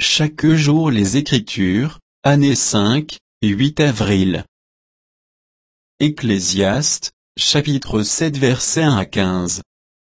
chaque jour les Écritures, année 5, 8 avril. Ecclésiaste, chapitre 7 versets 1 à 15.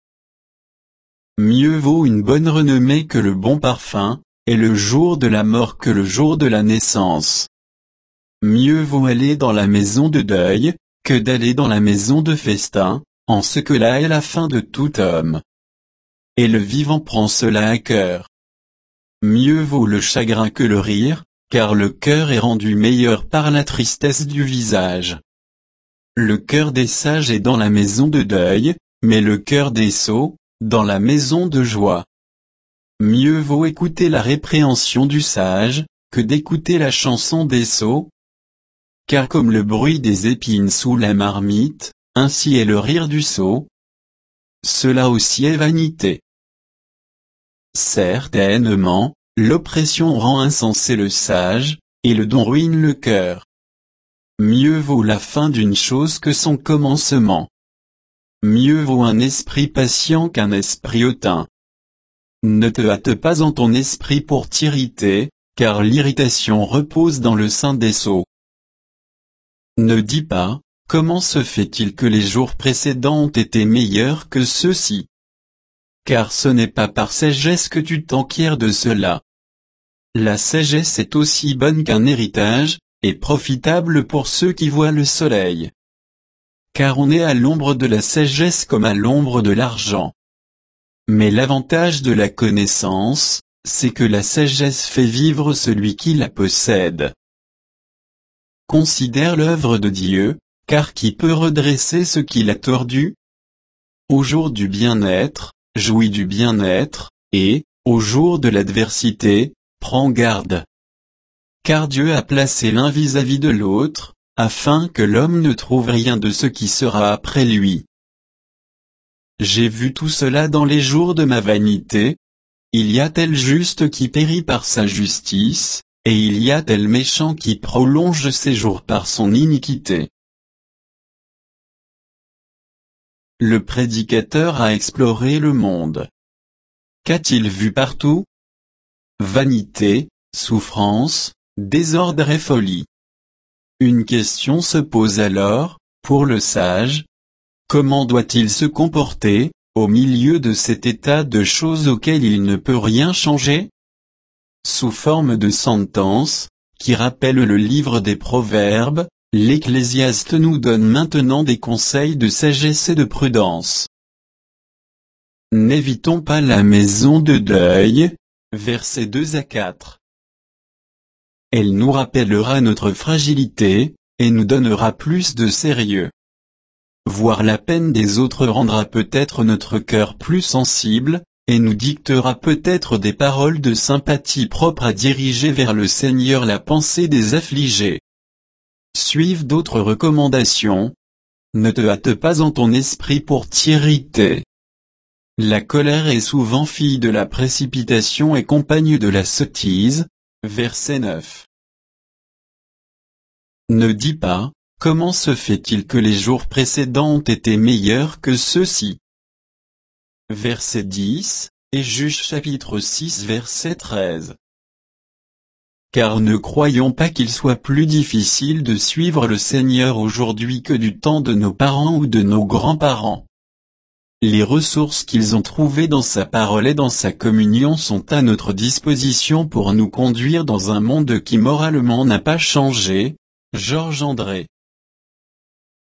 Mieux vaut une bonne renommée que le bon parfum, et le jour de la mort que le jour de la naissance. Mieux vaut aller dans la maison de deuil, que d'aller dans la maison de festin, en ce que là est la fin de tout homme. Et le vivant prend cela à cœur. Mieux vaut le chagrin que le rire, car le cœur est rendu meilleur par la tristesse du visage. Le cœur des sages est dans la maison de deuil, mais le cœur des sots, dans la maison de joie. Mieux vaut écouter la répréhension du sage, que d'écouter la chanson des sots. Car comme le bruit des épines sous la marmite, ainsi est le rire du sot. Cela aussi est vanité. Certainement, l'oppression rend insensé le sage, et le don ruine le cœur. Mieux vaut la fin d'une chose que son commencement. Mieux vaut un esprit patient qu'un esprit hautain. Ne te hâte pas en ton esprit pour t'irriter, car l'irritation repose dans le sein des sots. Ne dis pas, comment se fait-il que les jours précédents ont été meilleurs que ceux-ci? Car ce n'est pas par sagesse que tu t'enquiers de cela. La sagesse est aussi bonne qu'un héritage, et profitable pour ceux qui voient le soleil. Car on est à l'ombre de la sagesse comme à l'ombre de l'argent. Mais l'avantage de la connaissance, c'est que la sagesse fait vivre celui qui la possède. Considère l'œuvre de Dieu, car qui peut redresser ce qu'il a tordu? Au jour du bien-être, jouis du bien-être, et, au jour de l'adversité, prends garde. Car Dieu a placé l'un vis-à-vis de l'autre, afin que l'homme ne trouve rien de ce qui sera après lui. J'ai vu tout cela dans les jours de ma vanité. Il y a tel juste qui périt par sa justice, et il y a tel méchant qui prolonge ses jours par son iniquité. Le prédicateur a exploré le monde. Qu'a-t-il vu partout? Vanité, souffrance, désordre et folie. Une question se pose alors, pour le sage. Comment doit-il se comporter, au milieu de cet état de choses auquel il ne peut rien changer? Sous forme de sentence, qui rappelle le livre des Proverbes, l'Ecclésiaste nous donne maintenant des conseils de sagesse et de prudence. N'évitons pas la maison de deuil, versets 2 à 4. Elle nous rappellera notre fragilité, et nous donnera plus de sérieux. Voir la peine des autres rendra peut-être notre cœur plus sensible, et nous dictera peut-être des paroles de sympathie propres à diriger vers le Seigneur la pensée des affligés. Suivent d'autres recommandations. Ne te hâte pas en ton esprit pour t'irriter. La colère est souvent fille de la précipitation et compagne de la sottise. Verset 9. Ne dis pas, comment se fait-il que les jours précédents ont été meilleurs que ceux-ci? Verset 10, et Juge chapitre 6 verset 13. Car ne croyons pas qu'il soit plus difficile de suivre le Seigneur aujourd'hui que du temps de nos parents ou de nos grands-parents. Les ressources qu'ils ont trouvées dans sa parole et dans sa communion sont à notre disposition pour nous conduire dans un monde qui moralement n'a pas changé. Georges André.